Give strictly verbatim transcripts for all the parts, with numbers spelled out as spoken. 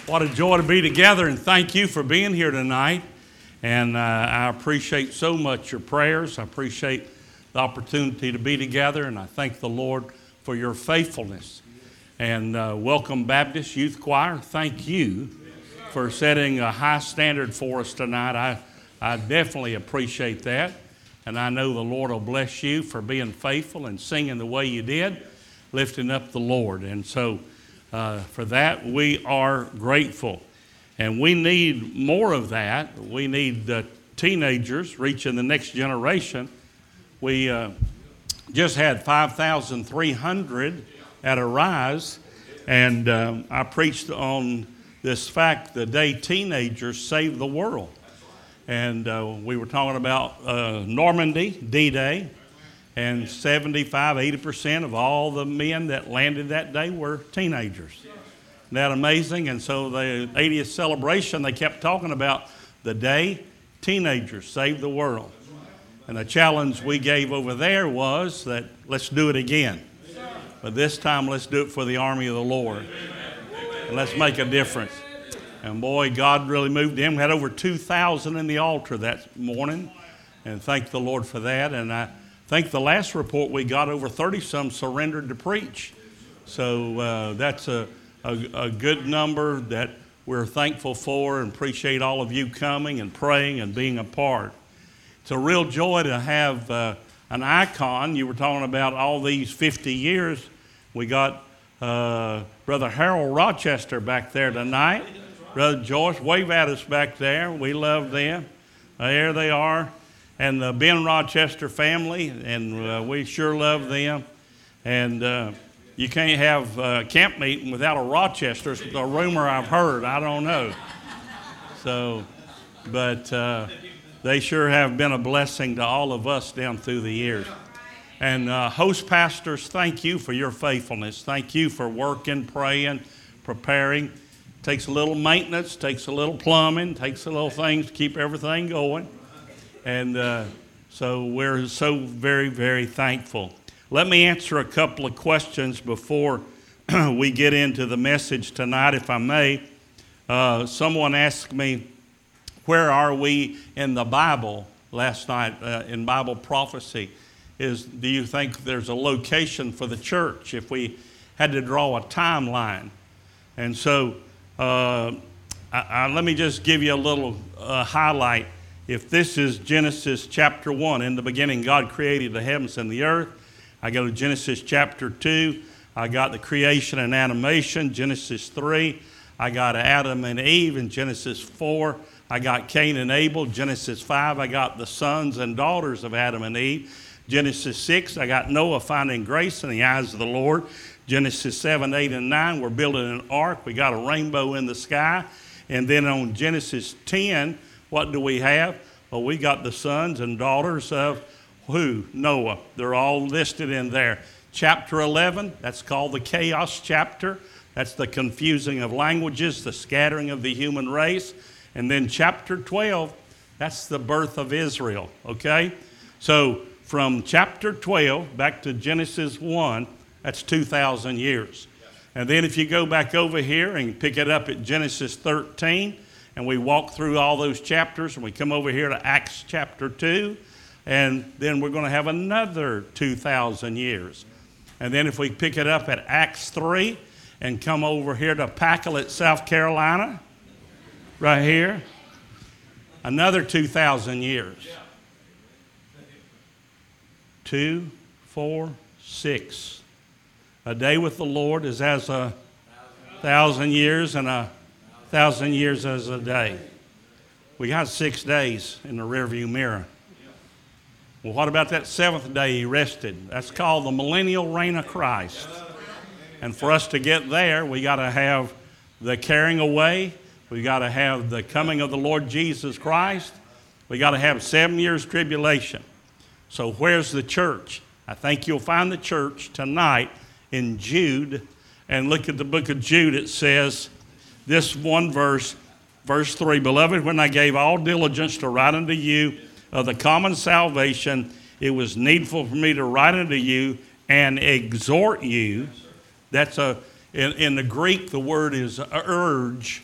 What a joy to be together, and thank you for being here tonight. And uh, I appreciate so much your prayers. I appreciate the opportunity to be together, and I thank the Lord for your faithfulness. And uh, welcome, Baptist Youth Choir. Thank you for setting a high standard for us tonight. I, I definitely appreciate that. And I know the Lord will bless you for being faithful and singing the way you did, lifting up the Lord. And so uh, for that, we are grateful. And we need more of that. We need uh, teenagers reaching the next generation. We uh, just had five thousand three hundred at Arise, and um, I preached on this fact, the day teenagers saved the world. And uh, we were talking about uh, Normandy, D-Day, and seventy-five, eighty percent of all the men that landed that day were teenagers. Isn't that amazing? And so the eightieth celebration, they kept talking about the day teenagers saved the world. And the challenge we gave over there was that let's do it again. But this time, let's do it for the army of the Lord. And let's make a difference. And boy, God really moved him. We had over two thousand in the altar that morning. And thank the Lord for that. And I think the last report we got, over thirty-some surrendered to preach. So uh, that's a, a, a good number that we're thankful for, and appreciate all of you coming and praying and being a part. It's a real joy to have uh, an icon. You were talking about all these fifty years. We got uh, Brother Harold Rochester back there tonight. Brother Joyce, wave at us back there. We love them. There they are. And the Ben Rochester family, and uh, we sure love them. And uh, you can't have a camp meeting without a Rochester. It's a rumor I've heard. I don't know. So, but uh, they sure have been a blessing to all of us down through the years. And uh, host pastors, thank you for your faithfulness. Thank you for working, praying, preparing. Takes a little maintenance, takes a little plumbing, takes a little things to keep everything going. And uh, so we're so very, very thankful. Let me answer a couple of questions before we get into the message tonight, if I may. Uh, someone asked me, where are we in the Bible last night, uh, in Bible prophecy? Is, do you think there's a location for the church if we had to draw a timeline? And so uh, I, I, let me just give you a little uh, highlight. If this is Genesis chapter one, in the beginning God created the heavens and the earth. I go to Genesis chapter two. I got the creation and animation, Genesis three. I got Adam and Eve in Genesis four. I got Cain and Abel, Genesis five. I got the sons and daughters of Adam and Eve. Genesis six, I got Noah finding grace in the eyes of the Lord. Genesis seven, eight, and nine, we're building an ark. We got a rainbow in the sky. And then on Genesis ten, what do we have? Well, we got the sons and daughters of who? Noah. They're all listed in there. Chapter eleven, that's called the chaos chapter. That's the confusing of languages, the scattering of the human race. And then chapter twelve, that's the birth of Israel, okay? So from chapter twelve back to Genesis one, that's two thousand years. And then if you go back over here and pick it up at Genesis thirteen, and we walk through all those chapters, and we come over here to Acts chapter two, and then we're going to have another two thousand years. And then if we pick it up at Acts three and come over here to Pacolet, South Carolina, right here, another two thousand years. Two, four, six. A day with the Lord is as a thousand years, and a thousand years as a day. We got six days in the rearview mirror. Well, what about that seventh day he rested? That's called the millennial reign of Christ. And for us to get there, we got to have the carrying away. We got to have the coming of the Lord Jesus Christ. We got to have seven years tribulation. So where's the church? I think you'll find the church tonight in Jude. And look at the book of Jude. It says, this one verse, verse three, Beloved, when I gave all diligence to write unto you of the common salvation, it was needful for me to write unto you and exhort you. That's a, in, in the Greek, the word is urge,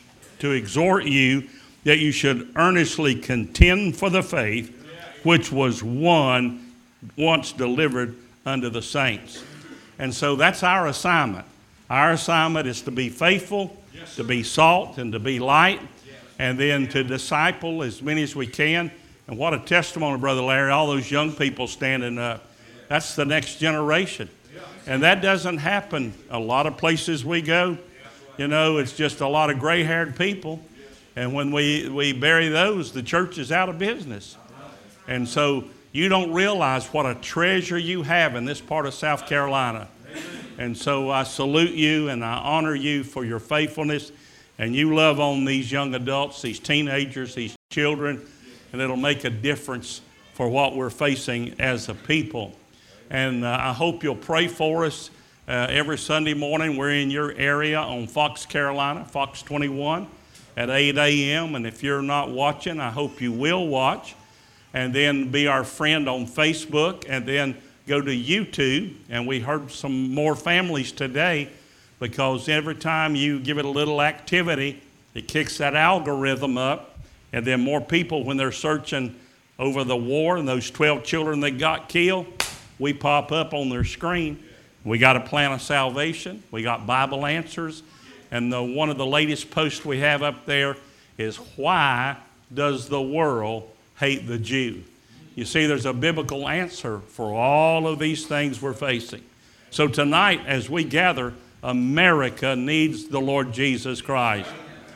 to exhort you that you should earnestly contend for the faith which was won once delivered unto the saints. And so that's our assignment. Our assignment is to be faithful, yes, to be salt, and to be light, yes, and then to disciple as many as we can. And what a testimony, Brother Larry, all those young people standing up. That's the next generation. And that doesn't happen a lot of places we go. You know, it's just a lot of gray-haired people. And when we, we bury those, the church is out of business. And so you don't realize what a treasure you have in this part of South Carolina. And so I salute you and I honor you for your faithfulness. And you love on these young adults, these teenagers, these children. And it'll make a difference for what we're facing as a people. And uh, I hope you'll pray for us. Uh, every Sunday morning we're in your area on Fox Carolina, Fox twenty-one at eight a.m. And if you're not watching, I hope you will watch. And then be our friend on Facebook, and then go to YouTube. And we heard some more families today, because every time you give it a little activity, it kicks that algorithm up. And then more people, when they're searching over the war and those twelve children that got killed, we pop up on their screen. We got a plan of salvation. We got Bible answers. And the, one of the latest posts we have up there is, why does the world hate the Jew? You see, there's a biblical answer for all of these things we're facing. So tonight, as we gather, America needs the Lord Jesus Christ.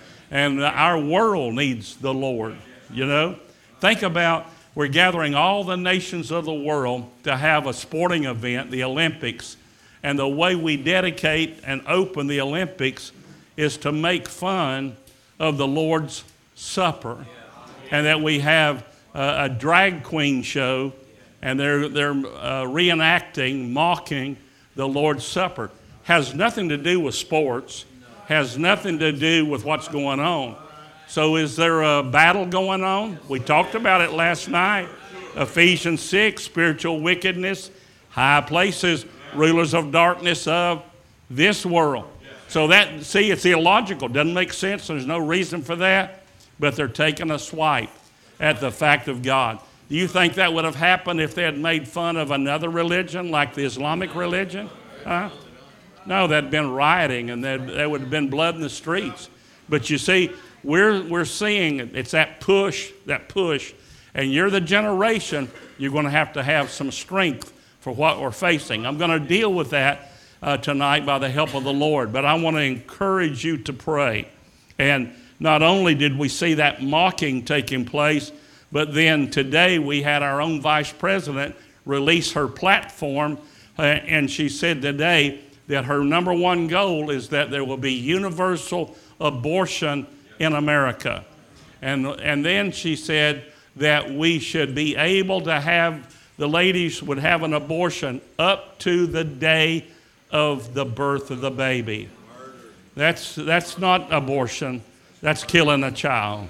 And our world needs the Lord, you know. Think about, we're gathering all the nations of the world to have a sporting event, the Olympics. And the way we dedicate and open the Olympics is to make fun of the Lord's Supper. And that we have a, a drag queen show, and they're, they're uh, reenacting, mocking the Lord's Supper. Has nothing to do with sports. Has nothing to do with what's going on. So is there a battle going on? We talked about it last night. Ephesians six, spiritual wickedness, high places, rulers of darkness of this world. So that, see, it's illogical. Doesn't make sense. There's no reason for that. But they're taking a swipe at the fact of God. Do you think that would have happened if they had made fun of another religion like the Islamic religion? Huh? No, there'd been rioting, and there would have been blood in the streets. But you see, we're we're seeing it's that push, that push, and you're the generation, you're going to have to have some strength for what we're facing. I'm going to deal with that uh, tonight by the help of the Lord, but I want to encourage you to pray. And not only did we see that mocking taking place, but then today we had our own vice president release her platform, uh, and she said today that her number one goal is that there will be universal abortion in America. And, and then she said that we should be able to have, the ladies would have an abortion up to the day of the birth of the baby. That's, that's not abortion. That's killing a child.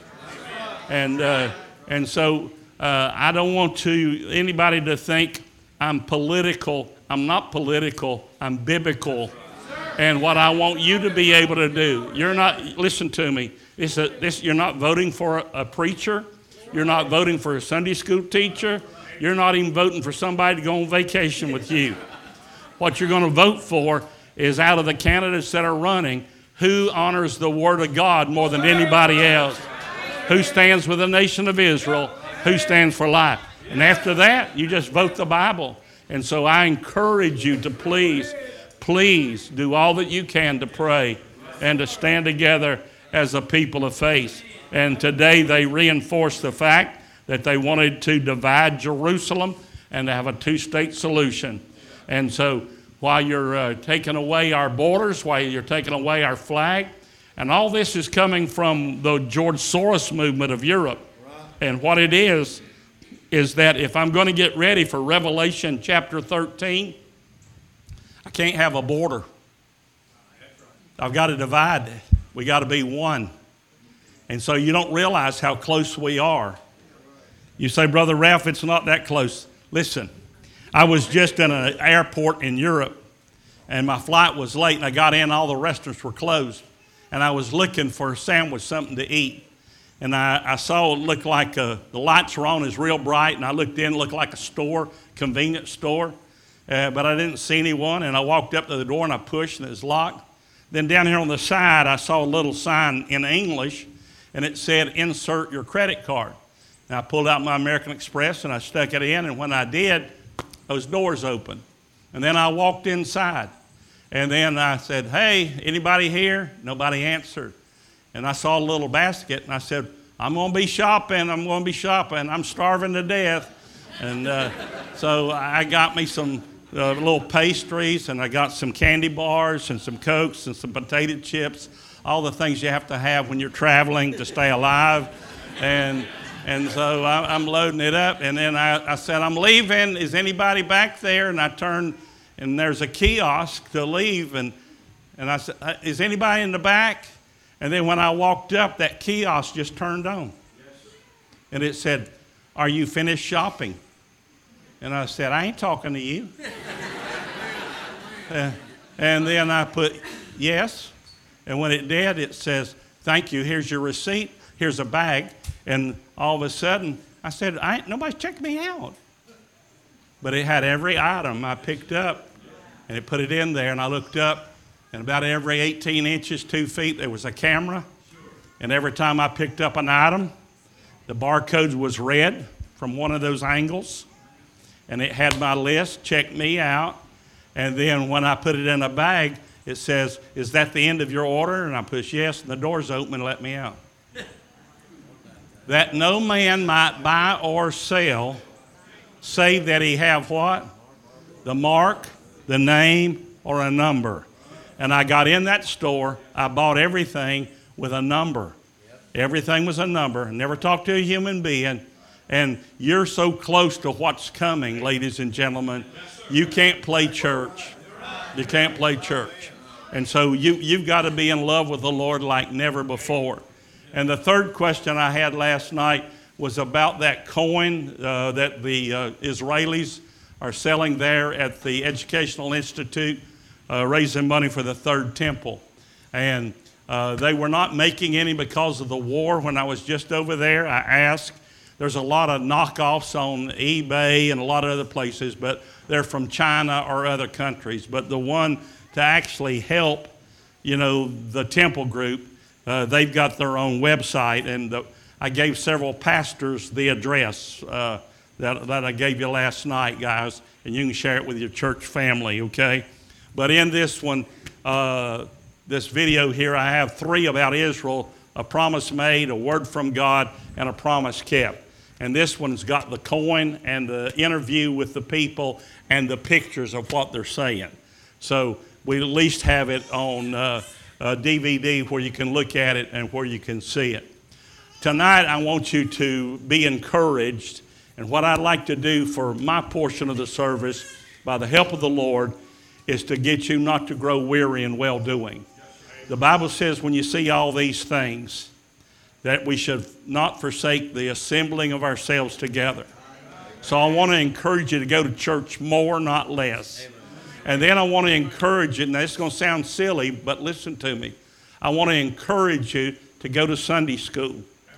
And, uh, and so uh, I don't want to anybody to think I'm political. I'm not political. I'm biblical. And what I want you to be able to do, you're not, listen to me, it's a, this, you're not voting for a, a preacher. You're not voting for a Sunday school teacher. You're not even voting for somebody to go on vacation with you. What you're going to vote for is, out of the candidates that are running, who honors the Word of God more than anybody else, who stands with the nation of Israel, who stands for life. And after that, you just vote the Bible. And so I encourage you to please, please do all that you can to pray and to stand together as a people of faith. And today they reinforced the fact that they wanted to divide Jerusalem and to have a two-state solution. And so while you're uh, taking away our borders, while you're taking away our flag, and all this is coming from the George Soros movement of Europe. And what it is, is that if I'm going to get ready for Revelation chapter thirteen, I can't have a border. I've got to divide it. We got to be one. And so you don't realize how close we are. You say, Brother Ralph, it's not that close. Listen, I was just in an airport in Europe, and my flight was late, and I got in, all the restaurants were closed. and I was looking for a sandwich, something to eat. And I, I saw it looked like a, the lights were on, it was real bright, and I looked in, it looked like a store, convenience store. Uh, but I didn't see anyone, and I walked up to the door and I pushed, and it was locked. Then down here on the side, I saw a little sign in English, and it said, insert your credit card. And I pulled out my American Express and I stuck it in, and when I did, those doors opened. And then I walked inside, and then I said, hey, anybody here? Nobody answered. And I saw a little basket, and I said, I'm going to be shopping, I'm going to be shopping, I'm starving to death. And uh, so I got me some uh, little pastries, and I got some candy bars and some Cokes and some potato chips, all the things you have to have when you're traveling to stay alive. And and so I, I'm loading it up, and then I, I said, I'm leaving, is anybody back there? And I turned, and there's a kiosk to leave, and, and I said, is anybody in the back? And then when I walked up, that kiosk just turned on. And it said, are you finished shopping? And I said, I ain't talking to you. uh, and then I put, yes. And when it did, it says, thank you, here's your receipt, here's a bag. And all of a sudden, I said, I ain't, nobody's checking me out. But it had every item I picked up, and it put it in there, and I looked up, and about every eighteen inches, two feet, there was a camera. And every time I picked up an item, the barcode was read from one of those angles. And it had my list, check me out. And then when I put it in a bag, it says, is that the end of your order? And I push yes, and the door's open and let me out. That no man might buy or sell, save that he have what? The mark, the name, or a number. And I got in that store, I bought everything with a number. Everything was a number. I never talked to a human being. And you're so close to what's coming, ladies and gentlemen, you can't play church. You can't play church. And so you, you've got to be in love with the Lord like never before. And the third question I had last night was about that coin uh, that the uh, Israelis are selling there at the Educational Institute, uh, raising money for the third temple. And uh, they were not making any because of the war. When I was just over there, I asked. There's a lot of knockoffs on eBay and a lot of other places, but they're from China or other countries. But the one to actually help, you know, the temple group, uh, they've got their own website. And the, I gave several pastors the address uh, that, that I gave you last night, guys, and you can share it with your church family, okay? But in this one, uh, this video here, I have three about Israel: a promise made, a word from God, and a promise kept. And this one's got the coin and the interview with the people and the pictures of what they're saying. So we at least have it on uh, uh, D V D where you can look at it and where you can see it. Tonight I want you to be encouraged, and what I'd like to do for my portion of the service, by the help of the Lord, is to get you not to grow weary in well-doing. The Bible says when you see all these things, that we should not forsake the assembling of ourselves together. So I want to encourage you to go to church more, not less. And then I want to encourage you, and this is going to sound silly, but listen to me. I want to encourage you to go to Sunday school.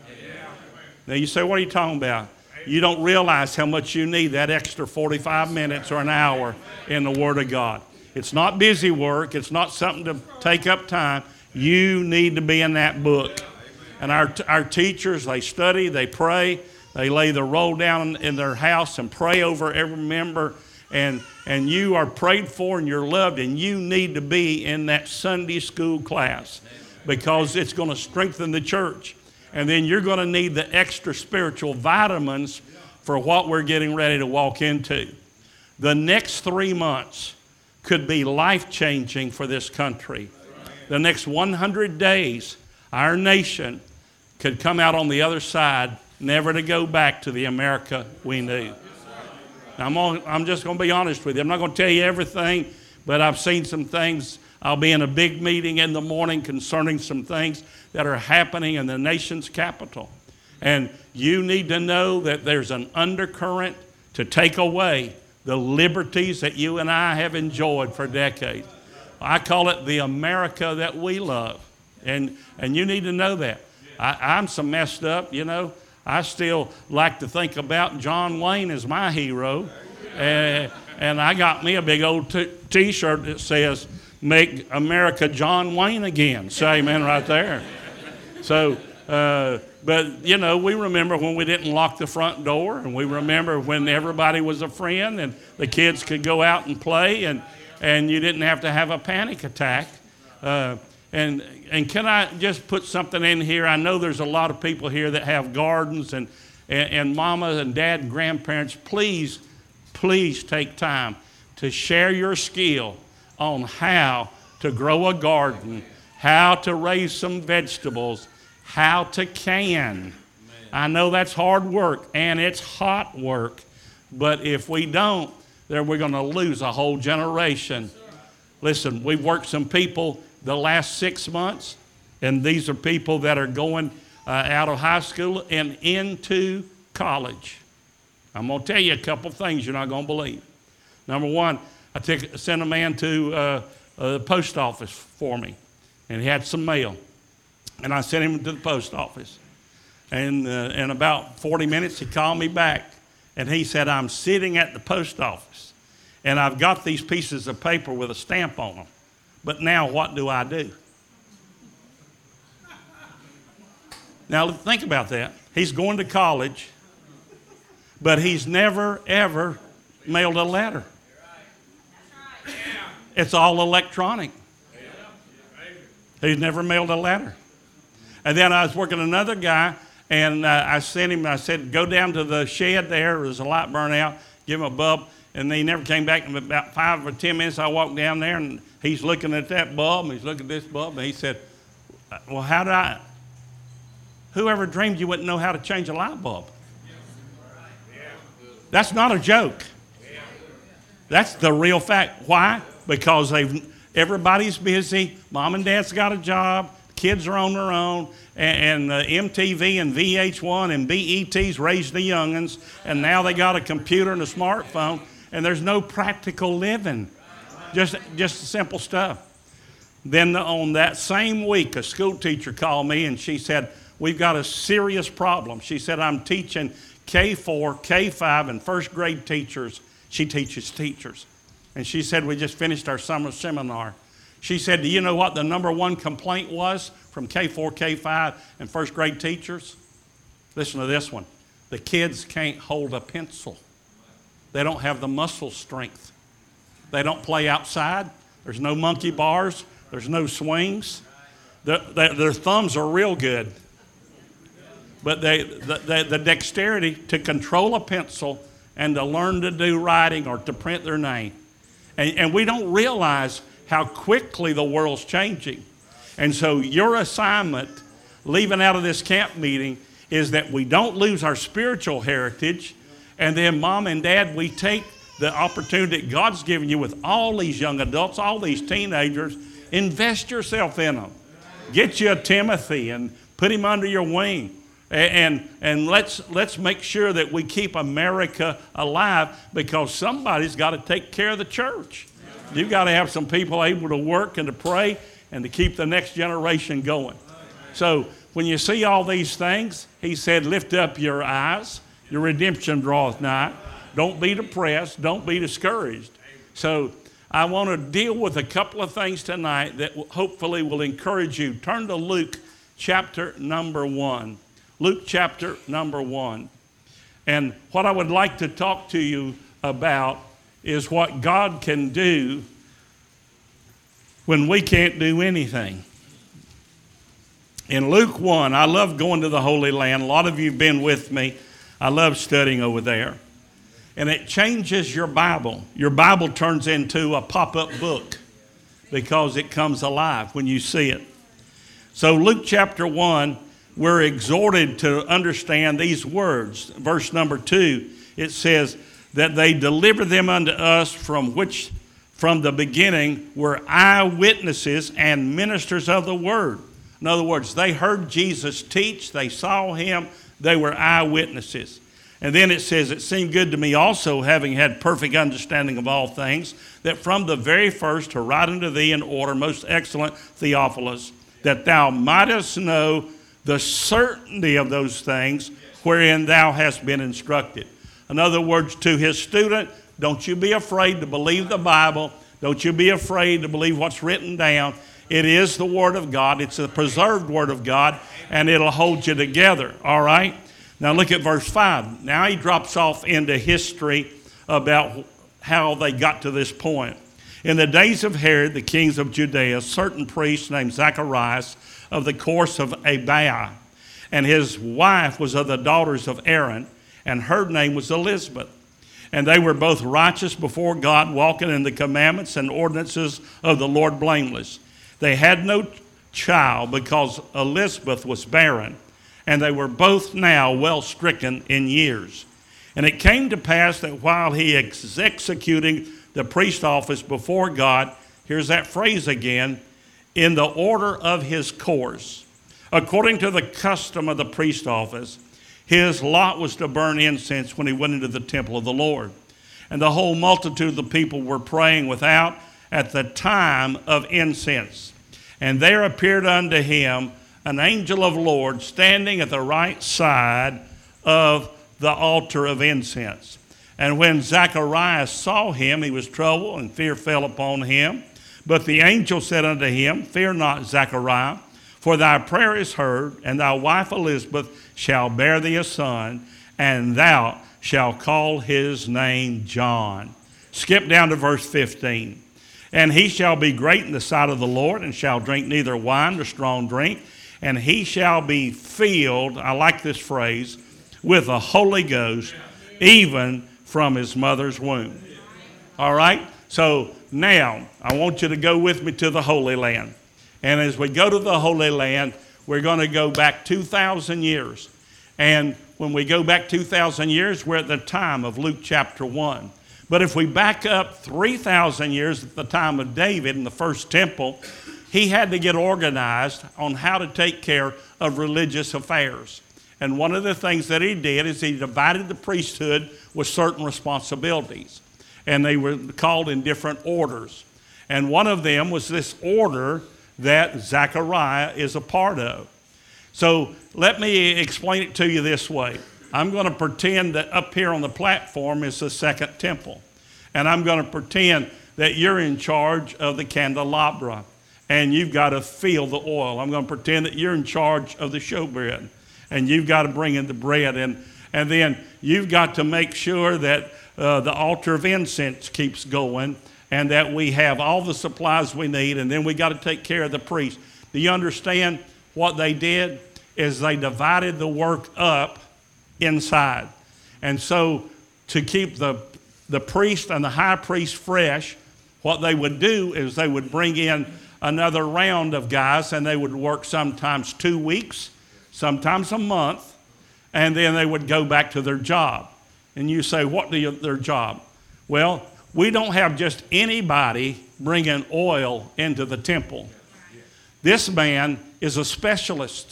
Now you say, what are you talking about? You don't realize how much you need that extra forty-five minutes or an hour in the Word of God. It's not busy work. It's not something to take up time. You need to be in that book. And our our teachers, they study, they pray, they lay the roll down in their house and pray over every member. And, and you are prayed for and you're loved, and you need to be in that Sunday school class because it's going to strengthen the church. And then you're going to need the extra spiritual vitamins for what we're getting ready to walk into. The next three months could be life-changing for this country. The next one hundred days, our nation could come out on the other side, never to go back to the America we knew. Now, I'm, on, I'm just going to be honest with you. I'm not going to tell you everything, but I've seen some things. I'll be in a big meeting in the morning concerning some things that are happening in the nation's capital. And you need to know that there's an undercurrent to take away the liberties that you and I have enjoyed for decades. I call it the America that we love. And and you need to know that. I, I'm so messed up, you know. I still like to think about John Wayne as my hero. Uh, and I got me a big old t- t-shirt that says, "Make America John Wayne again." Say amen right there. So, uh, but, you know, we remember when we didn't lock the front door, and we remember when everybody was a friend and the kids could go out and play, and, and you didn't have to have a panic attack. Uh, and and can I just put something in here? I know there's a lot of people here that have gardens, and, and, and mama and dad and grandparents, please, please take time to share your skill on how to grow a garden, how to raise some vegetables, how to can. I know that's hard work, and it's hot work, but if we don't, then we're going to lose a whole generation. Listen, we've worked some people the last six months, and these are people that are going uh, out of high school and into college. I'm going to tell you a couple things you're not going to believe. Number one, I took, sent a man to uh, uh, the post office for me, and he had some mail. And I sent him to the post office. And uh, in about forty minutes, he called me back, and he said, "I'm sitting at the post office, and I've got these pieces of paper with a stamp on them. But now what do I do?" Now, think about that. He's going to college, but he's never, ever mailed a letter. It's all electronic. He's never mailed a letter. And then I was working another guy, and uh, I sent him, I said, "Go down to the shed there. There's a light burn out. Give him a bulb." And he never came back. In about five or ten minutes, I walked down there, and he's looking at that bulb, and he's looking at this bulb, and he said, "Well, how did I, whoever dreamed you wouldn't know how to change a light bulb?" That's not a joke. That's the real fact. Why? Because they've, everybody's busy. Mom and dad's got a job. Kids are on their own. And, and uh, M T V and V H one and B E T's raised the young'uns. And now they got a computer and a smartphone. And there's no practical living. Just, just simple stuff. Then on that same week, a school teacher called me, and she said, "We've got a serious problem." She said, "I'm teaching K four, K five, and first grade teachers." She teaches teachers. And she said, "We just finished our summer seminar." She said, "Do you know what the number one complaint was from K four, K five, and first grade teachers?" Listen to this one. The kids can't hold a pencil. They don't have the muscle strength. They don't play outside. There's no monkey bars. There's no swings. The, the, their thumbs are real good. But they, the, the, the dexterity to control a pencil and to learn to do writing or to print their name. And, and we don't realize how quickly the world's changing. And so your assignment, leaving out of this camp meeting, is that we don't lose our spiritual heritage. And then mom and dad, we take the opportunity that God's given you with all these young adults, all these teenagers. Invest yourself in them. Get you a Timothy and put him under your wing. And, and let's, let's make sure that we keep America alive, because somebody's got to take care of the church. You've got to have some people able to work and to pray and to keep the next generation going. So when you see all these things, he said, lift up your eyes. Your redemption draweth nigh. Don't be depressed. Don't be discouraged. So I want to deal with a couple of things tonight that hopefully will encourage you. Turn to Luke chapter number one. Luke chapter number one. And what I would like to talk to you about is what God can do when we can't do anything. In Luke one, I love going to the Holy Land. A lot of you have been with me. I love studying over there. And it changes your Bible. Your Bible turns into a pop-up book because it comes alive when you see it. So Luke chapter one, we're exhorted to understand these words. Verse number two, it says that they deliver them unto us from which from the beginning were eyewitnesses and ministers of the word. In other words, they heard Jesus teach, they saw him, they were eyewitnesses. And then it says, it seemed good to me also, having had perfect understanding of all things, that from the very first to write unto thee in order, most excellent Theophilus, that thou mightest know the certainty of those things wherein thou hast been instructed. In other words, to his student, don't you be afraid to believe the Bible. Don't you be afraid to believe what's written down. It is the Word of God. It's the preserved Word of God, and it'll hold you together, all right? Now look at verse five. Now he drops off into history about how they got to this point. In the days of Herod, the kings of Judea, a certain priest named Zacharias of the course of Abiah, and his wife was of the daughters of Aaron, and her name was Elizabeth. And they were both righteous before God, walking in the commandments and ordinances of the Lord blameless. They had no child because Elizabeth was barren, and they were both now well stricken in years. And it came to pass that while he was executing the priest office before God, here's that phrase again, in the order of his course, according to the custom of the priest office, his lot was to burn incense when he went into the temple of the Lord. And the whole multitude of the people were praying without at the time of incense. And there appeared unto him an angel of the Lord standing at the right side of the altar of incense. And when Zacharias saw him, he was troubled, and fear fell upon him. But the angel said unto him, Fear not, Zachariah, for thy prayer is heard, and thy wife Elizabeth shall bear thee a son, and thou shalt call his name John. Skip down to verse fifteen. And he shall be great in the sight of the Lord, and shall drink neither wine nor strong drink, and he shall be filled, I like this phrase, with the Holy Ghost, even from his mother's womb. All right? So now, I want you to go with me to the Holy Land. And as we go to the Holy Land, we're going to go back two thousand years. And when we go back two thousand years, we're at the time of Luke chapter one. But if we back up three thousand years at the time of David in the first temple, he had to get organized on how to take care of religious affairs. And one of the things that he did is he divided the priesthood with certain responsibilities. And they were called in different orders. And one of them was this order that Zechariah is a part of. So let me explain it to you this way. I'm going to pretend that up here on the platform is the second temple. And I'm going to pretend that you're in charge of the candelabra. And you've got to fill the oil. I'm going to pretend that you're in charge of the showbread. And you've got to bring in the bread. And, and then you've got to make sure that uh, the altar of incense keeps going, and that we have all the supplies we need, and then we got to take care of the priest. Do you understand what they did? Is they divided the work up inside. And so to keep the, the priest and the high priest fresh, what they would do is they would bring in another round of guys, and they would work sometimes two weeks, sometimes a month, and then they would go back to their job. And you say, what do their job? Well, we don't have just anybody bringing oil into the temple. This man is a specialist.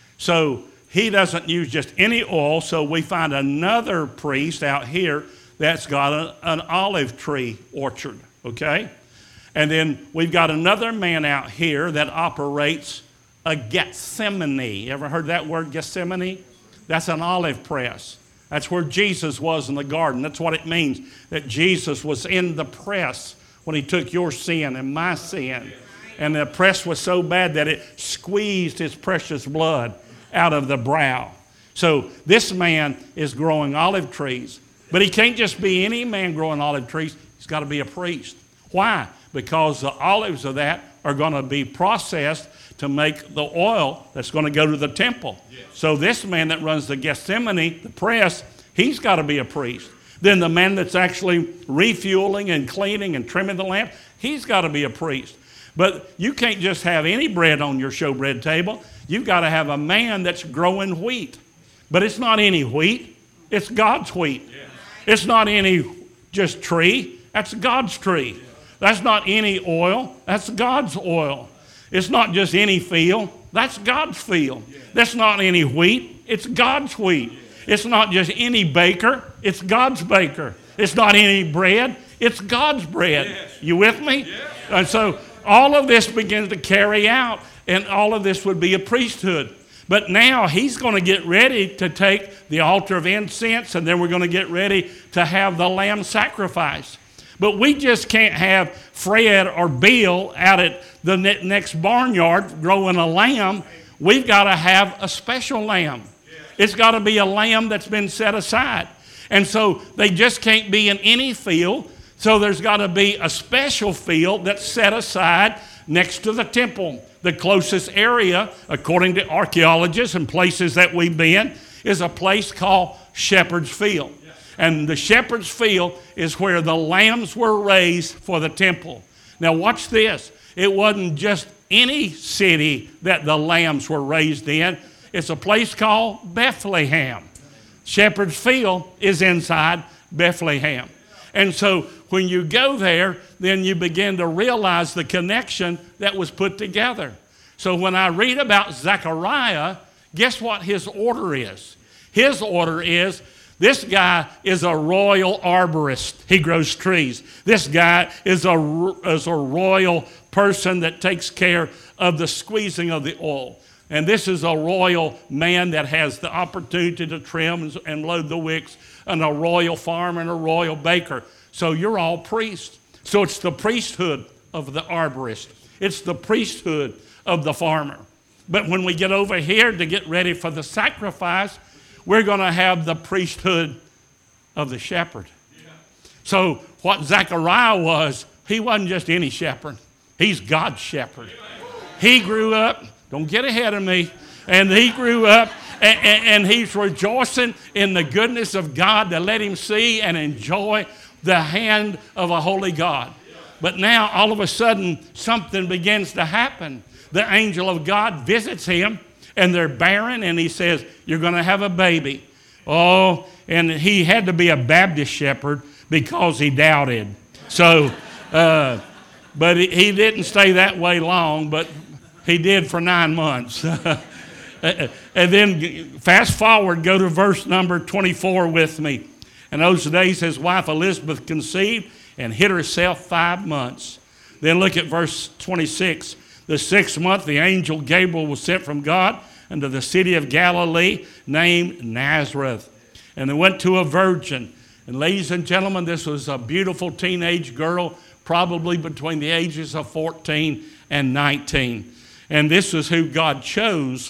So he doesn't use just any oil, so we find another priest out here that's got a, an olive tree orchard, okay? And then we've got another man out here that operates a Gethsemane. Ever heard that word, Gethsemane? That's an olive press. That's where Jesus was in the garden. That's what it means, that Jesus was in the press when he took your sin and my sin. And the press was so bad that it squeezed his precious blood out of the brow. So this man is growing olive trees. But he can't just be any man growing olive trees. He's got to be a priest. Why? Because the olives of that are going to be processed to make the oil that's going to go to the temple. Yes. So this man that runs the Gethsemane, the press, he's got to be a priest. Then the man that's actually refueling and cleaning and trimming the lamp, he's got to be a priest. But you can't just have any bread on your showbread table. You've got to have a man that's growing wheat. But it's not any wheat. It's God's wheat. Yes. It's not any just tree. That's God's tree. Yes. That's not any oil. That's God's oil. It's not just any field. That's God's field. Yeah. That's not any wheat. It's God's wheat. Yeah. It's not just any baker. It's God's baker. It's not any bread. It's God's bread. Yes. You with me? Yeah. And so all of this begins to carry out and all of this would be a priesthood. But now he's going to get ready to take the altar of incense, and then we're going to get ready to have the lamb sacrifice. But we just can't have Fred or Bill out at the ne- next barnyard growing a lamb. We've got to have a special lamb. It's got to be a lamb that's been set aside. And so they just can't be in any field. So there's got to be a special field that's set aside next to the temple. The closest area, according to archaeologists and places that we've been, is a place called Shepherd's Field. And the Shepherd's Field is where the lambs were raised for the temple. Now watch this. It wasn't just any city that the lambs were raised in. It's a place called Bethlehem. Shepherd's Field is inside Bethlehem. And so when you go there, then you begin to realize the connection that was put together. So when I read about Zechariah, guess what his order is? His order is, this guy is a royal arborist. He grows trees. This guy is a, is a royal person that takes care of the squeezing of the oil. And this is a royal man that has the opportunity to trim and load the wicks, and a royal farmer and a royal baker. So you're all priests. So it's the priesthood of the arborist. It's the priesthood of the farmer. But when we get over here to get ready for the sacrifice, we're going to have the priesthood of the shepherd. Yeah. So what Zechariah was, he wasn't just any shepherd. He's God's shepherd. He grew up, don't get ahead of me, and he grew up and, and, and he's rejoicing in the goodness of God to let him see and enjoy the hand of a holy God. But now all of a sudden something begins to happen. The angel of God visits him, and they're barren, and he says, you're going to have a baby. Oh, and he had to be a Baptist shepherd because he doubted. So, uh, but he, he didn't stay that way long, but he did for nine months. And then fast forward, go to verse number twenty-four with me. In those days his wife Elizabeth conceived and hid herself five months. Then look at verse twenty-six. The sixth month the angel Gabriel was sent from God unto the city of Galilee named Nazareth. And they went to a virgin. And ladies and gentlemen, this was a beautiful teenage girl, probably between the ages of fourteen and nineteen. And this is who God chose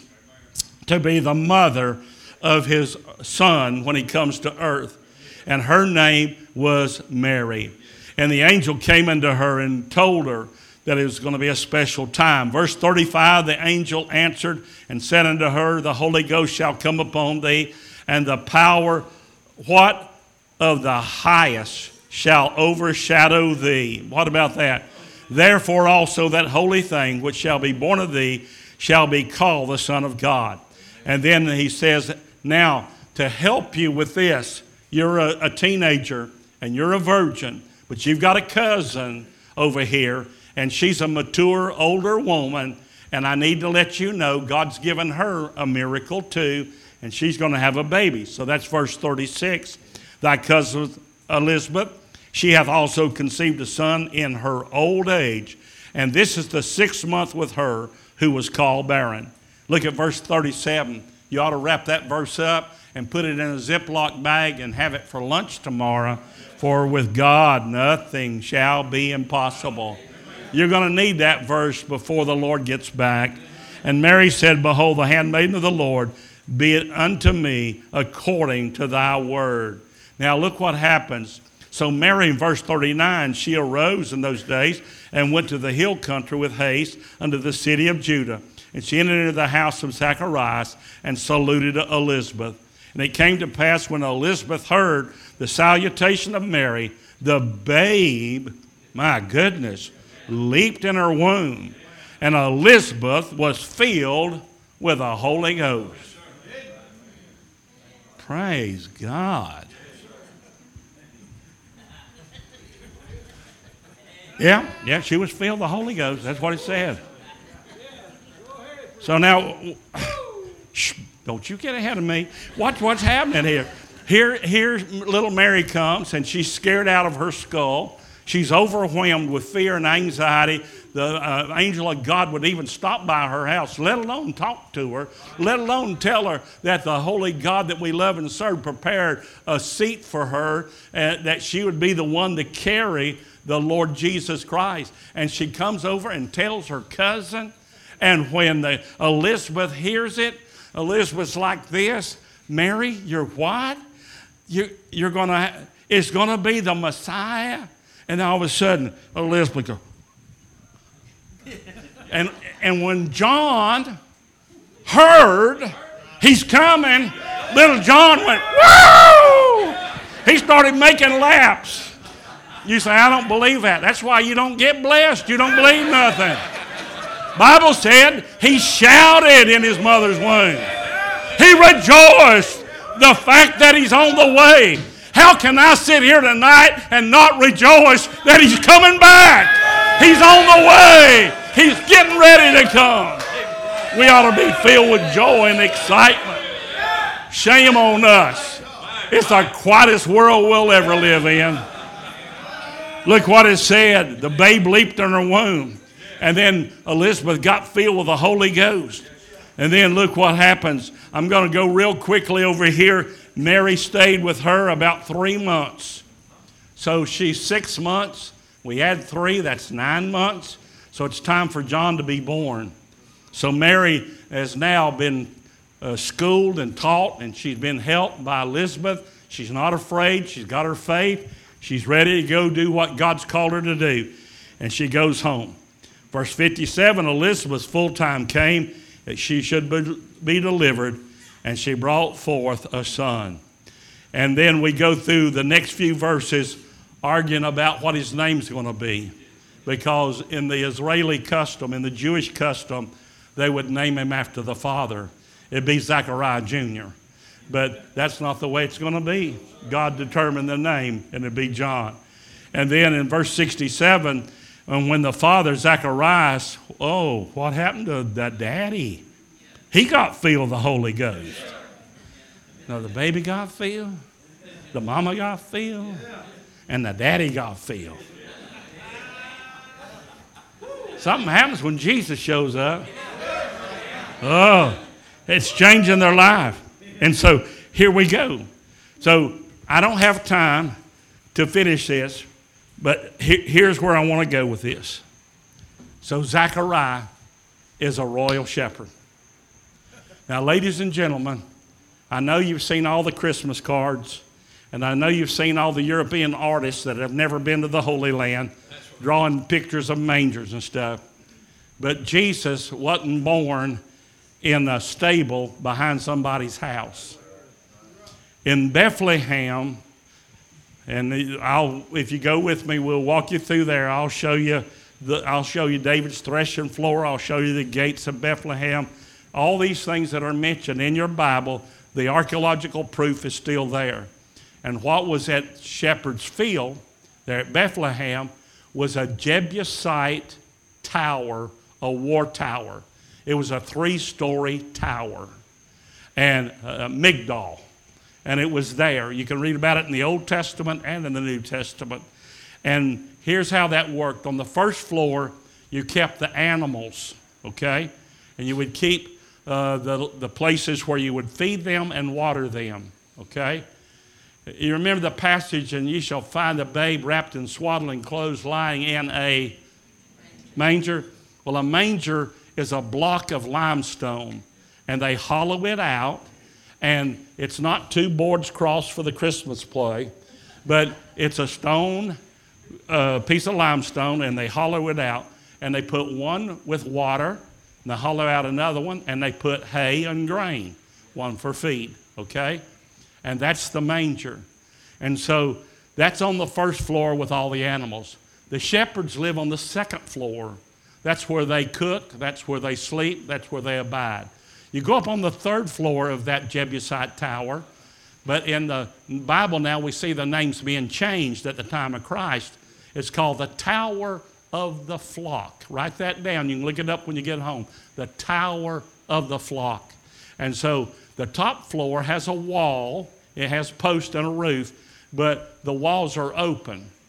to be the mother of his son when he comes to earth. And her name was Mary. And the angel came unto her and told her that it was going to be a special time. Verse thirty-five, the angel answered and said unto her, the Holy Ghost shall come upon thee, and the power, what? Of the highest shall overshadow thee. What about that? Therefore also that holy thing which shall be born of thee shall be called the Son of God. And then he says, now to help you with this, you're a, a teenager and you're a virgin, but you've got a cousin over here, and she's a mature, older woman, and I need to let you know God's given her a miracle too, and she's going to have a baby. So that's verse thirty-six. Thy cousin Elizabeth, she hath also conceived a son in her old age, and this is the sixth month with her who was called barren. Look at verse thirty-seven. You ought to wrap that verse up and put it in a Ziploc bag and have it for lunch tomorrow. For with God nothing shall be impossible. You're going to need that verse before the Lord gets back. And Mary said, behold, the handmaiden of the Lord, be it unto me according to thy word. Now look what happens. So Mary, in verse thirty-nine, she arose in those days and went to the hill country with haste unto the city of Judah. And she entered into the house of Zacharias and saluted Elizabeth. And it came to pass when Elizabeth heard the salutation of Mary, the babe, my goodness, leaped in her womb. And Elizabeth was filled with the Holy Ghost. Praise God. Yeah, yeah, she was filled with the Holy Ghost. That's what it said. So now, shh, don't you get ahead of me. Watch what's happening here. Here, here, little Mary comes, and she's scared out of her skull. She's overwhelmed with fear and anxiety. the uh, angel of God would even stop by her house, let alone talk to her, let alone tell her that the holy God that we love and serve prepared a seat for her, uh, that she would be the one to carry the Lord Jesus Christ. And she comes over and tells her cousin, and when the, Elizabeth hears it, Elizabeth's like this, Mary, you're what? You, you're going to, it's going to be the Messiah? And all of a sudden, Elizabeth goes, and, and when John heard he's coming, little John went, woo! He started making laps. You say, I don't believe that. That's why you don't get blessed. You don't believe nothing. Bible said he shouted in his mother's womb. He rejoiced the fact that he's on the way. How can I sit here tonight and not rejoice that he's coming back? He's on the way. He's getting ready to come. We ought to be filled with joy and excitement. Shame on us. It's the quietest world we'll ever live in. Look what it said. The babe leaped in her womb. And then Elizabeth got filled with the Holy Ghost. And then look what happens. I'm going to go real quickly over here. Mary stayed with her about three months. So she's six months. We add three, that's nine months. So it's time for John to be born. So Mary has now been uh, schooled and taught, and she's been helped by Elizabeth. She's not afraid. She's got her faith. She's ready to go do what God's called her to do. And she goes home. Verse fifty-seven, Elizabeth's full time came that she should be delivered, and she brought forth a son. And then we go through the next few verses arguing about what his name's going to be. Because in the Israeli custom, in the Jewish custom, they would name him after the father. It'd be Zechariah Junior But that's not the way it's going to be. God determined the name, and it'd be John. And then in verse sixty-seven, and when the father, Zacharias, oh, what happened to that daddy? He got filled of the Holy Ghost. No, the baby got filled, the mama got filled, and the daddy got filled. Something happens when Jesus shows up. Oh, it's changing their life. And so here we go. So I don't have time to finish this, but he, here's where I want to go with this. So Zechariah is a royal shepherd. Now, ladies and gentlemen, I know you've seen all the Christmas cards, and I know you've seen all the European artists that have never been to the Holy Land drawing pictures of mangers and stuff. But Jesus wasn't born in a stable behind somebody's house. In Bethlehem, and I'll, if you go with me, we'll walk you through there. I'll show you the, I'll show you David's threshing floor. I'll show you the gates of Bethlehem. All these things that are mentioned in your Bible, the archaeological proof is still there. And what was at Shepherd's Field, there at Bethlehem, was a Jebusite tower, a war tower. It was a three-story tower, and uh, Migdal. And it was there. You can read about it in the Old Testament and in the New Testament. And here's how that worked. On the first floor, you kept the animals, okay? And you would keep uh, the, the places where you would feed them and water them, okay? You remember the passage, and you shall find a babe wrapped in swaddling clothes lying in a manger. Well, a manger is a block of limestone, and they hollow it out, and it's not two boards crossed for the Christmas play, but it's a stone, uh, piece of limestone, and they hollow it out, and they put one with water, and they hollow out another one, and they put hay and grain, one for feed, okay? And that's the manger. And so that's on the first floor with all the animals. The shepherds live on the second floor. That's where they cook, that's where they sleep, that's where they abide. You go up on the third floor of that Jebusite tower, but in the Bible now we see the names being changed at the time of Christ. It's called the Tower of the Flock. Write that down. You can look it up when you get home. The Tower of the Flock. And so the top floor has a wall. It has posts and a roof, but the walls are open.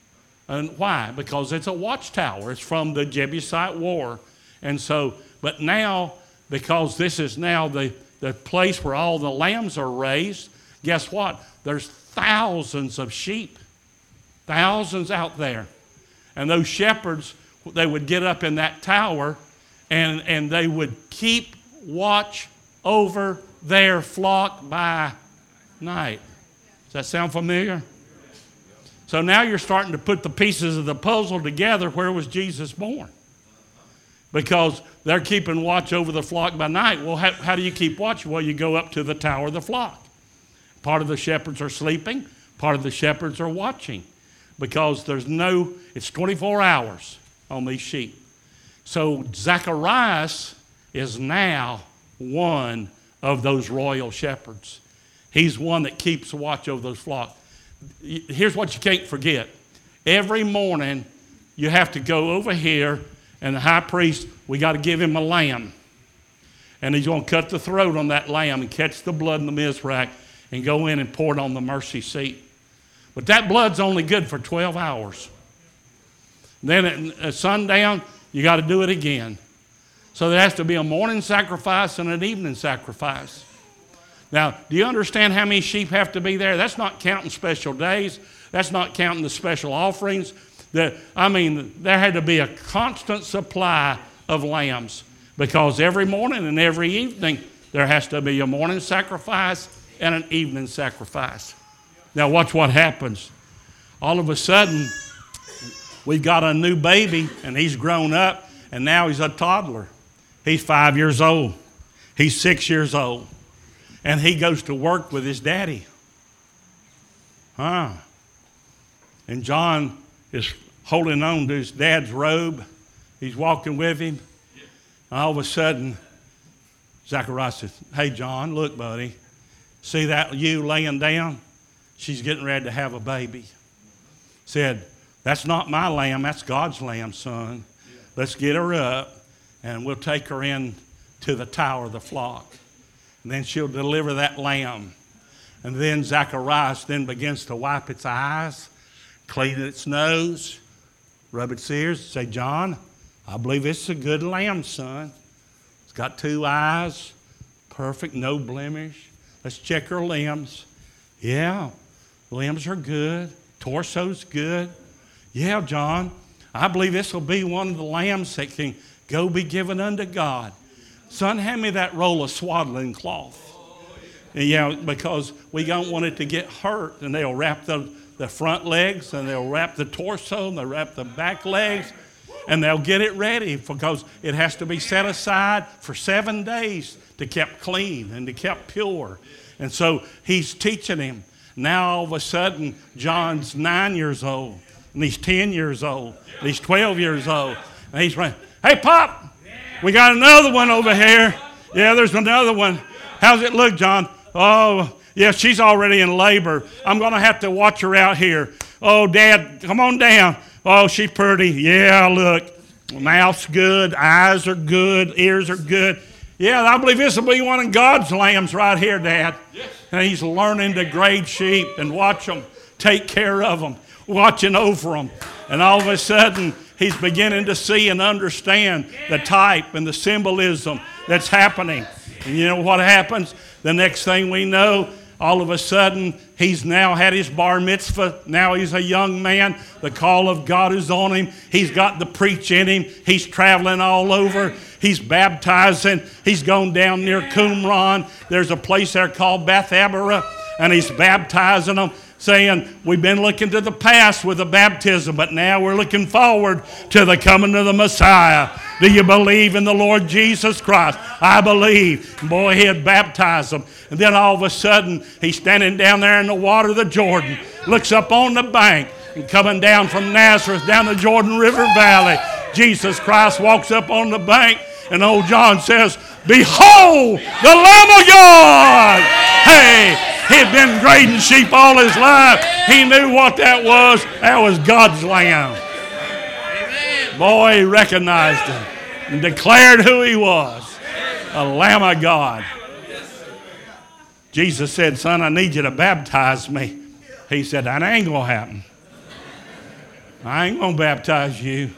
And why? Because it's a watchtower. It's from the Jebusite war. And so, but now, because this is now the, the place where all the lambs are raised, guess what? There's thousands of sheep. Thousands out there. And those shepherds, they would get up in that tower and, and they would keep watch over their flock by night. Does that sound familiar? So now you're starting to put the pieces of the puzzle together. Where was Jesus born? Because they're keeping watch over the flock by night. Well, how, how do you keep watch? Well, you go up to the tower of the flock. Part of the shepherds are sleeping. Part of the shepherds are watching. Because there's no, it's twenty-four hours on these sheep. So Zacharias is now one of those royal shepherds. He's one that keeps watch over those flocks. Here's what you can't forget. Every morning you have to go over here, and the high priest, we got to give him a lamb. And he's going to cut the throat on that lamb and catch the blood in the Mizrach and go in and pour it on the mercy seat. But that blood's only good for twelve hours. Then at, at sundown, you got to do it again. So there has to be a morning sacrifice and an evening sacrifice. Now, do you understand how many sheep have to be there? That's not counting special days. That's not counting the special offerings. The, I mean, there had to be a constant supply of lambs because every morning and every evening there has to be a morning sacrifice and an evening sacrifice. Now, watch what happens. All of a sudden, we've got a new baby, and he's grown up, and now he's a toddler. He's five years old. He's six years old. And he goes to work with his daddy. Huh. And John is holding on to his dad's robe. He's walking with him. And all of a sudden, Zacharias says, hey, John, look, buddy. See that you laying down? She's getting ready to have a baby. Said, that's not my lamb. That's God's lamb, son. Let's get her up, and we'll take her in to the tower of the flock. And then she'll deliver that lamb. And then Zacharias then begins to wipe its eyes, clean its nose, rub its ears, say, John, I believe it's a good lamb, son. It's got two eyes, perfect, no blemish. Let's check her limbs. Yeah, limbs are good. Torso's good. Yeah, John, I believe this will be one of the lambs that can go be given unto God. Son, hand me that roll of swaddling cloth. And, yeah, because we don't want it to get hurt. And they'll wrap the, the front legs, and they'll wrap the torso, and they'll wrap the back legs, and they'll get it ready because it has to be set aside for seven days to keep clean and to keep pure. And so he's teaching him. Now all of a sudden, John's nine years old, and he's ten years old, and he's twelve years old, and he's running, hey, Pop! We got another one over here. Yeah, there's another one. How's it look, John? Oh, yeah, she's already in labor. I'm going to have to watch her out here. Oh, Dad, come on down. Oh, she's pretty. Yeah, look. Mouth's good. Eyes are good. Ears are good. Yeah, I believe this will be one of God's lambs right here, Dad. Yes. And he's learning to grade sheep and watch them, take care of them, watching over them. And all of a sudden, he's beginning to see and understand the type and the symbolism that's happening. And you know what happens? The next thing we know, all of a sudden, he's now had his bar mitzvah. Now he's a young man. The call of God is on him. He's got the preach in him. He's traveling all over. He's baptizing. He's gone down near Qumran. There's a place there called Beth Abara, and he's baptizing them, saying, we've been looking to the past with the baptism, but now we're looking forward to the coming of the Messiah. Do you believe in the Lord Jesus Christ? I believe. Boy, he'd baptize them. And then all of a sudden, he's standing down there in the water of the Jordan, looks up on the bank, and coming down from Nazareth down the Jordan River Valley, Jesus Christ walks up on the bank, and old John says, behold, the Lamb of God! Hey, he'd been grading sheep all his life. He knew what that was. That was God's lamb. Boy, he recognized him and declared who he was. A Lamb of God. Jesus said, son, I need you to baptize me. He said, that ain't going to happen. I ain't going to baptize you.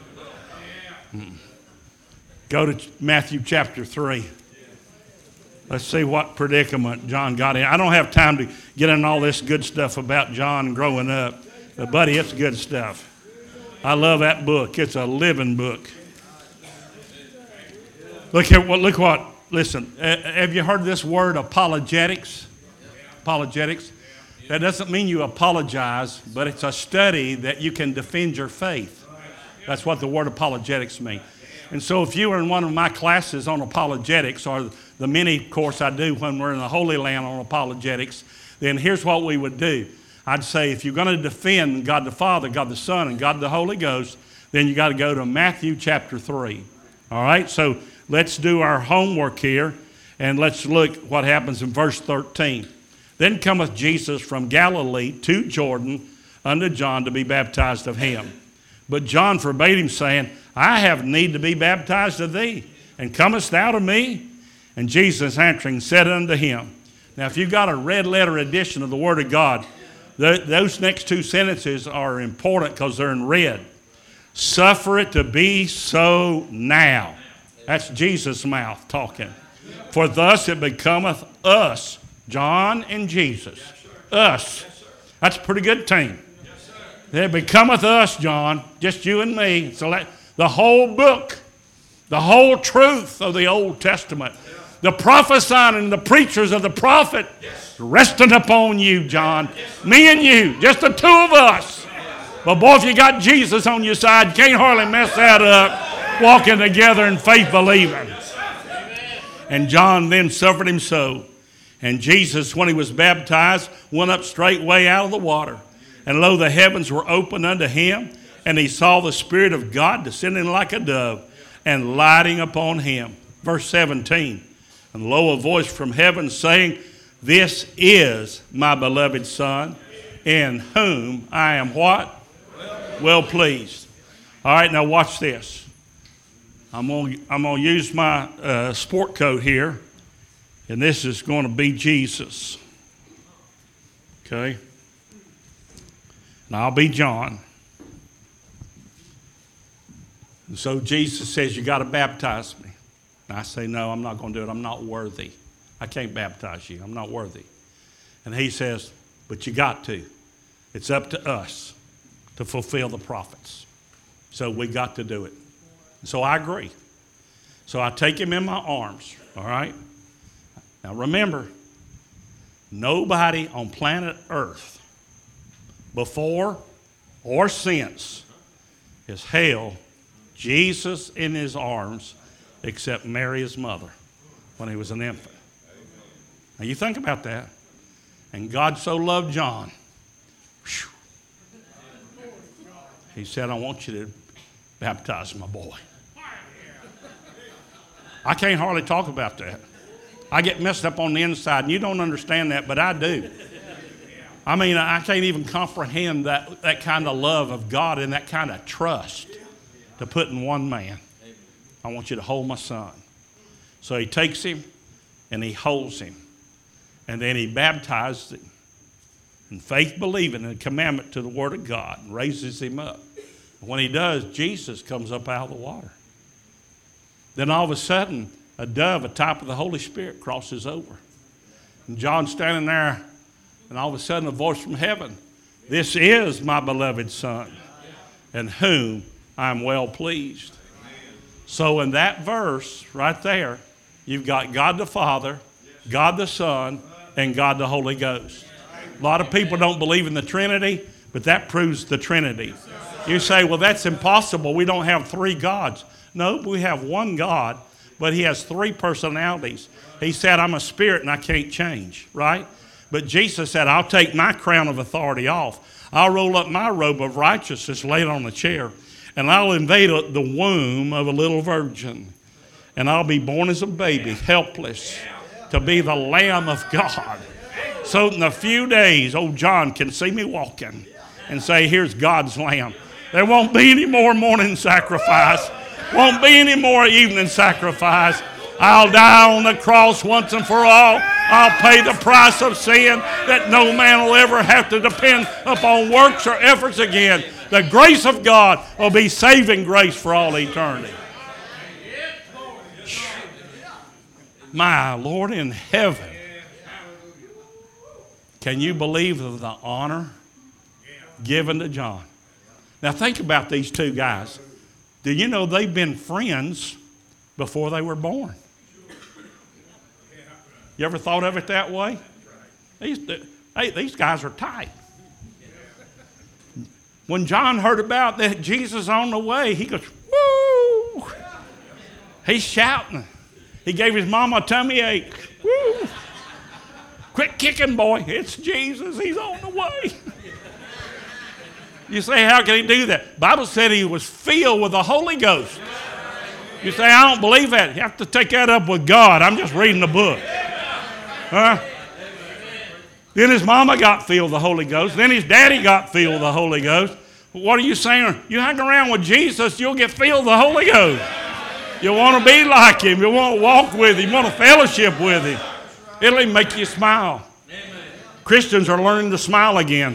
Go to Matthew chapter three. Let's see what predicament John got in. I don't have time to get into all this good stuff about John growing up. But, buddy, it's good stuff. I love that book. It's a living book. Look at what, look what, listen, uh, have you heard this word apologetics? Apologetics. That doesn't mean you apologize, but it's a study that you can defend your faith. That's what the word apologetics means. And so if you were in one of my classes on apologetics, or the mini course I do when we're in the Holy Land on apologetics, then here's what we would do. I'd say if you're going to defend God the Father, God the Son, and God the Holy Ghost, then you got to go to Matthew chapter three. All right, so let's do our homework here, and let's look what happens in verse thirteen. Then cometh Jesus from Galilee to Jordan unto John to be baptized of him. But John forbade him, saying, I have need to be baptized of thee, and comest thou to me? And Jesus answering said unto him. Now, if you've got a red letter edition of the Word of God, th- those next two sentences are important because they're in red. Suffer it to be so now. That's Jesus' mouth talking. For thus it becometh us, John and Jesus. Us. That's a pretty good team. It becometh us, John, just you and me. So let, the whole book, the whole truth of the Old Testament, the prophesying and the preachers of the prophet resting upon you, John. Me and you, just the two of us. But boy, if you got Jesus on your side, can't hardly mess that up, walking together in faith believing. And John then suffered him so. And Jesus, when he was baptized, went up straightway out of the water. And lo, the heavens were opened unto him, and he saw the Spirit of God descending like a dove and lighting upon him. Verse seventeen. And lo, a voice from heaven saying, This is my beloved Son, in whom I am what? Well pleased. All right, now watch this. I'm going to I'm gonna use my uh, sport coat here, and this is going to be Jesus. Okay? And I'll be John. And so Jesus says, you got to baptize me. And I say, no, I'm not going to do it. I'm not worthy. I can't baptize you. I'm not worthy. And he says, but you got to. It's up to us to fulfill the prophets. So we got to do it. And so I agree. So I take him in my arms, all right? Now remember, nobody on planet Earth before or since has held Jesus in his arms except Mary, his mother, when he was an infant. Now you think about that. And God so loved John. Whew, he said, I want you to baptize my boy. I can't hardly talk about that. I get messed up on the inside, and you don't understand that, but I do. I mean, I can't even comprehend that, that kind of love of God and that kind of trust to put in one man. I want you to hold my son. So he takes him and he holds him. And then he baptizes him in faith believing and commandment to the Word of God and raises him up. When he does, Jesus comes up out of the water. Then all of a sudden, a dove, a type of the Holy Spirit, crosses over. And John's standing there, and all of a sudden a voice from heaven, this is my beloved Son, in whom I am well pleased. So in that verse right there, you've got God the Father, God the Son, and God the Holy Ghost. A lot of people don't believe in the Trinity, but that proves the Trinity. You say, well, that's impossible. We don't have three gods. No, we have one God, but he has three personalities. He said, I'm a spirit and I can't change, right? But Jesus said, I'll take my crown of authority off. I'll roll up my robe of righteousness, lay it on the chair, and I'll invade the womb of a little virgin. And I'll be born as a baby, helpless, to be the Lamb of God. So in a few days, old John can see me walking and say, here's God's Lamb. There won't be any more morning sacrifice. Won't be any more evening sacrifice. I'll die on the cross once and for all. I'll pay the price of sin that no man will ever have to depend upon works or efforts again. The grace of God will be saving grace for all eternity. My Lord in heaven. Can you believe of the honor given to John? Now think about these two guys. Do you know they've been friends before they were born? You ever thought of it that way? These, hey, these guys are tight. When John heard about that Jesus on the way, he goes, woo! He's shouting. He gave his mama a tummy ache. Woo! Quit kicking, boy. It's Jesus. He's on the way. You say, how can he do that? The Bible said he was filled with the Holy Ghost. You say, I don't believe that. You have to take that up with God. I'm just reading the book. Huh? Then his mama got filled with the Holy Ghost. Then his daddy got filled with the Holy Ghost. What are you saying? You hang around with Jesus, you'll get filled with the Holy Ghost. You want to be like him. You want to walk with him. You want to fellowship with him. It'll even make you smile. Christians are learning to smile again.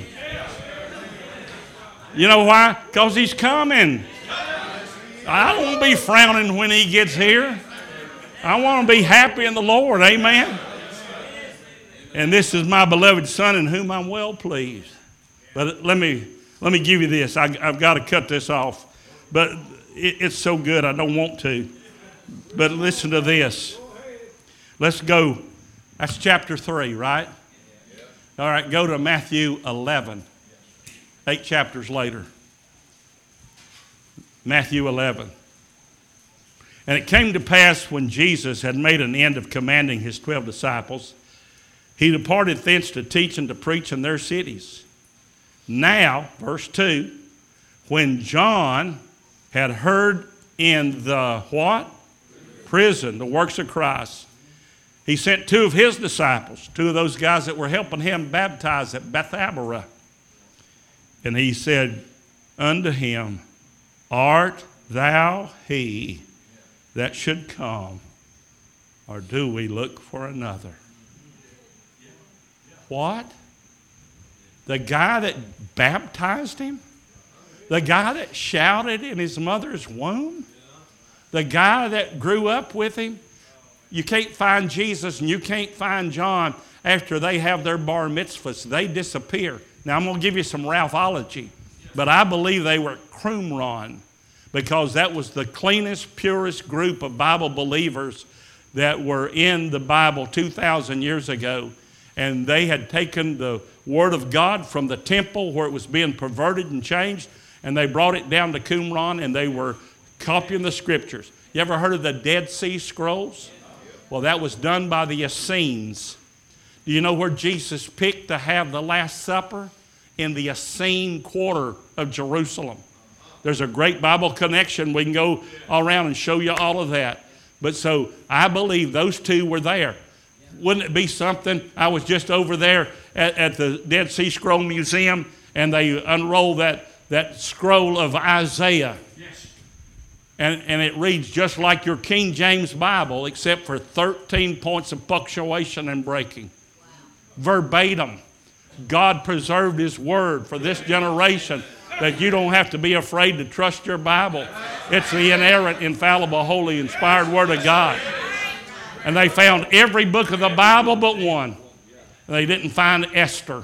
You know why? Because he's coming. I don't want to be frowning when he gets here. I want to be happy in the Lord. Amen. And this is my beloved Son in whom I'm well pleased. But let me let me give you this. I, I've got to cut this off. But it, it's so good I don't want to. But listen to this. Let's go. That's chapter three, right? All right, go to Matthew eleven. Eight chapters later. Matthew eleven. And it came to pass when Jesus had made an end of commanding his twelve disciples, he departed thence to teach and to preach in their cities. Now, verse two, when John had heard in the what? Prison, the works of Christ, he sent two of his disciples, two of those guys that were helping him baptize at Bethabara. And he said unto him, art thou he that should come, or do we look for another? What? The guy that baptized him? The guy that shouted in his mother's womb? The guy that grew up with him? You can't find Jesus and you can't find John after they have their bar mitzvahs. They disappear. Now, I'm going to give you some Ralphology, but I believe they were Qumran because that was the cleanest, purest group of Bible believers that were in the Bible two thousand years ago. And they had taken the Word of God from the temple where it was being perverted and changed, and they brought it down to Qumran, and they were copying the Scriptures. You ever heard of the Dead Sea Scrolls? Well, that was done by the Essenes. Do you know where Jesus picked to have the Last Supper? In the Essene quarter of Jerusalem. There's a great Bible connection. We can go all around and show you all of that. But so I believe those two were there. Wouldn't it be something? I was just over there at, at the Dead Sea Scroll Museum, and they unrolled that, that scroll of Isaiah. Yes. And, and it reads just like your King James Bible, except for thirteen points of punctuation and breaking. Wow. Verbatim. God preserved his word for this generation that you don't have to be afraid to trust your Bible. It's the inerrant, infallible, holy, inspired word of God. And they found every book of the Bible but one. They didn't find Esther.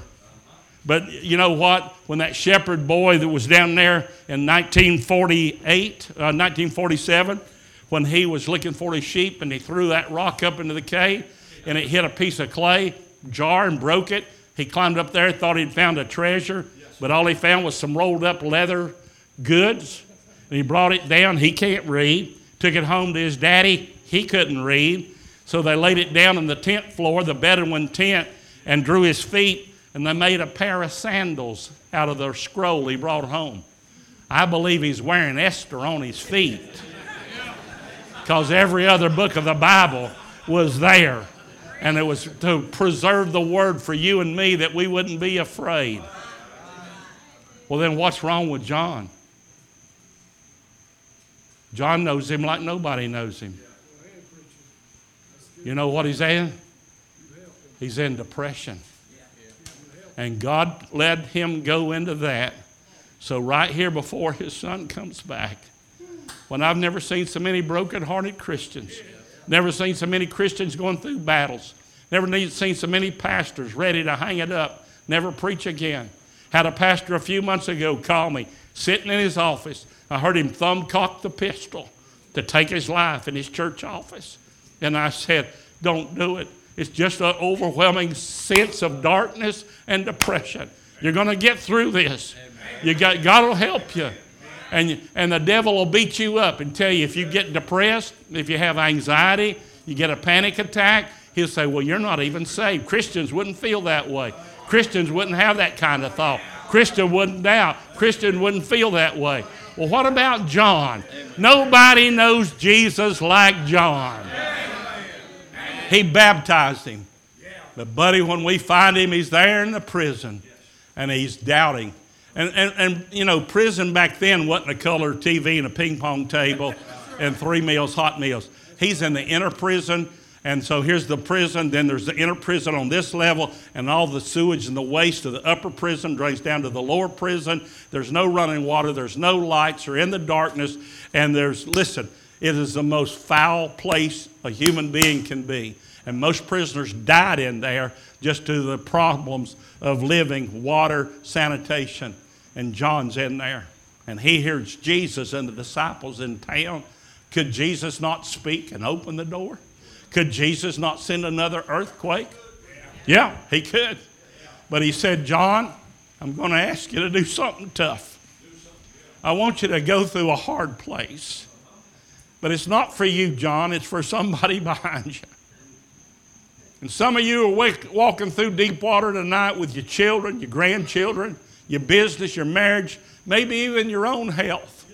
But you know what? When that shepherd boy that was down there in nineteen forty-eight, uh, nineteen forty-seven, when he was looking for his sheep and he threw that rock up into the cave and it hit a piece of clay jar and broke it, he climbed up there, thought he'd found a treasure, but all he found was some rolled up leather goods. And he brought it down. He can't read. Took it home to his daddy. He couldn't read. So they laid it down on the tent floor, the Bedouin tent, and drew his feet, and they made a pair of sandals out of the scroll he brought home. I believe he's wearing Esther on his feet because every other book of the Bible was there. And it was to preserve the word for you and me that we wouldn't be afraid. Well, then what's wrong with John? John knows him like nobody knows him. You know what he's in? He's in depression. And God let him go into that So right here before his son comes back, when I've never seen so many broken-hearted Christians, never seen so many Christians going through battles, never seen so many pastors ready to hang it up, never preach again. Had a pastor a few months ago call me, sitting in his office. I heard him thumb cock the pistol to take his life in his church office. And I said, don't do it. It's just an overwhelming sense of darkness and depression. You're going to get through this. You got, God will help you. And, and the devil will beat you up and tell you if you get depressed, if you have anxiety, you get a panic attack, he'll say, well, you're not even saved. Christians wouldn't feel that way. Christians wouldn't have that kind of thought. Christian wouldn't doubt. Christian wouldn't feel that way. Well, what about John? Nobody knows Jesus like John. He baptized him. But, buddy, when we find him, he's there in the prison, and he's doubting. And, and, and you know, prison back then wasn't a color T V and a ping pong table and three meals, hot meals. He's in the inner prison. And so here's the prison, then there's the inner prison on this level, and all the sewage and the waste of the upper prison drains down to the lower prison. There's no running water, there's no lights, they're in the darkness, and there's, listen, it is the most foul place a human being can be. And most prisoners died in there just due to the problems of living, water, sanitation. And John's in there, and he hears Jesus and the disciples in town. Could Jesus not speak and open the door? Could Jesus not send another earthquake? Yeah, he could. But he said, John, I'm going to ask you to do something tough. I want you to go through a hard place. But it's not for you, John. It's for somebody behind you. And some of you are walking through deep water tonight with your children, your grandchildren, your business, your marriage, maybe even your own health.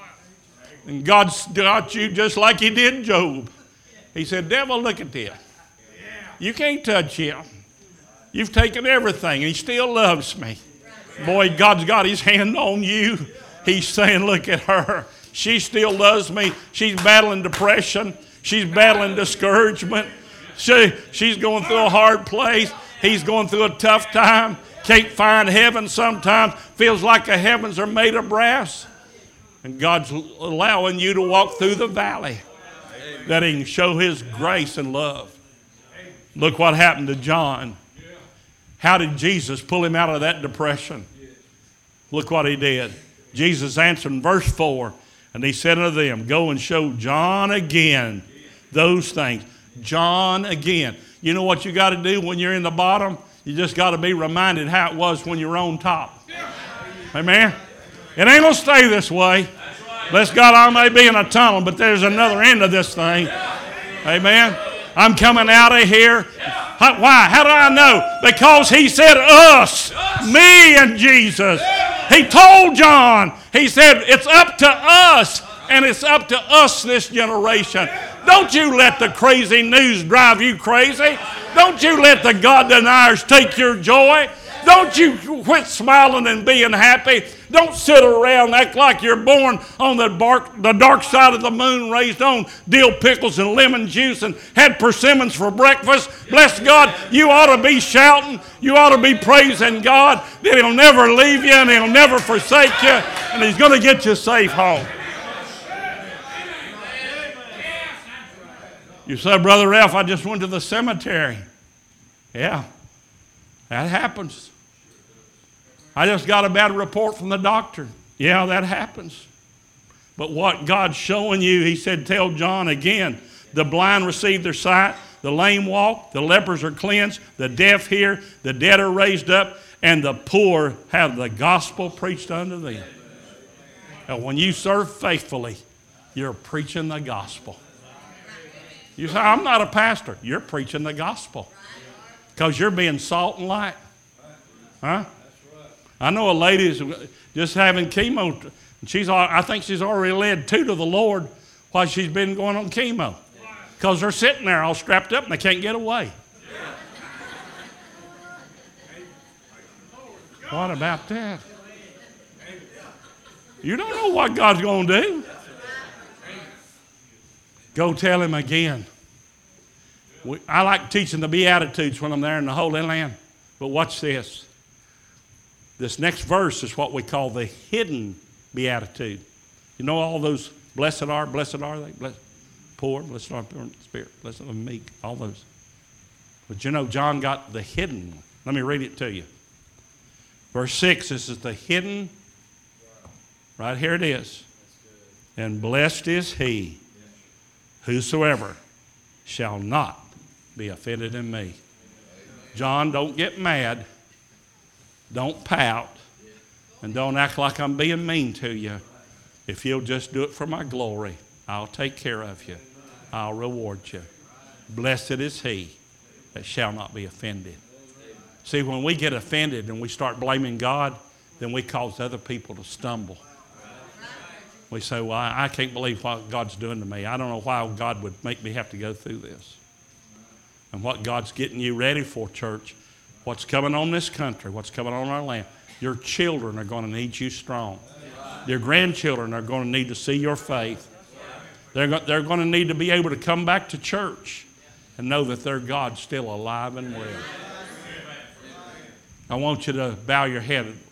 And God's got you just like he did Job. He said, devil, look at this. You can't touch him. You've taken everything, and he still loves me. Boy, God's got his hand on you. He's saying, look at her. She still loves me. She's battling depression. She's battling discouragement. She, she's going through a hard place. He's going through a tough time. Can't find heaven sometimes. Feels like the heavens are made of brass. And God's allowing you to walk through the valley, that he can show his grace and love. Look what happened to John. How did Jesus pull him out of that depression? Look what he did. Jesus answered in verse four, and he said unto them, go and show John again those things. John again. You know what you got to do when you're in the bottom? You just got to be reminded how it was when you were on top. Amen? It ain't going to stay this way. Bless God, I may be in a tunnel, but there's another end of this thing. Amen. I'm coming out of here. How, why? How do I know? Because he said us, me and Jesus. He told John, he said, it's up to us, and it's up to us this generation. Don't you let the crazy news drive you crazy. Don't you let the God deniers take your joy. Don't you quit smiling and being happy. Don't sit around and act like you're born on the dark, the dark side of the moon, raised on dill pickles and lemon juice and had persimmons for breakfast. Bless God, you ought to be shouting. You ought to be praising God that he'll never leave you and he'll never forsake you, and he's going to get you safe home. You say, Brother Ralph, I just went to the cemetery. Yeah, that happens. I just got a bad report from the doctor. Yeah, that happens. But what God's showing you, he said, tell John again, the blind receive their sight, the lame walk, the lepers are cleansed, the deaf hear, the dead are raised up, and the poor have the gospel preached unto them. And when you serve faithfully, you're preaching the gospel. You say, I'm not a pastor. You're preaching the gospel because you're being salt and light. Huh? I know a lady is just having chemo. And she's, I think she's already led two to the Lord while she's been going on chemo. Because they're sitting there all strapped up and they can't get away. What about that? You don't know what God's going to do. Go tell him again. We, I like teaching the Beatitudes when I'm there in the Holy Land. But watch this. This next verse is what we call the hidden beatitude. You know all those blessed are, blessed are they, blessed, poor, blessed are poor in spirit, blessed are the meek, all those. But you know, John got the hidden one. Let me read it to you. Verse six, this is the hidden, right here it is. And blessed is he whosoever shall not be offended in me. John, don't get mad. Don't pout. And don't act like I'm being mean to you. If you'll just do it for my glory, I'll take care of you. I'll reward you. Blessed is he that shall not be offended. See, when we get offended and we start blaming God, then we cause other people to stumble. We say, well, I can't believe what God's doing to me. I don't know why God would make me have to go through this. And what God's getting you ready for, church, what's coming on this country, what's coming on our land, your children are going to need you strong. Your grandchildren are going to need to see your faith. They're, go- they're going to need to be able to come back to church and know that their God's still alive and well. I want you to bow your head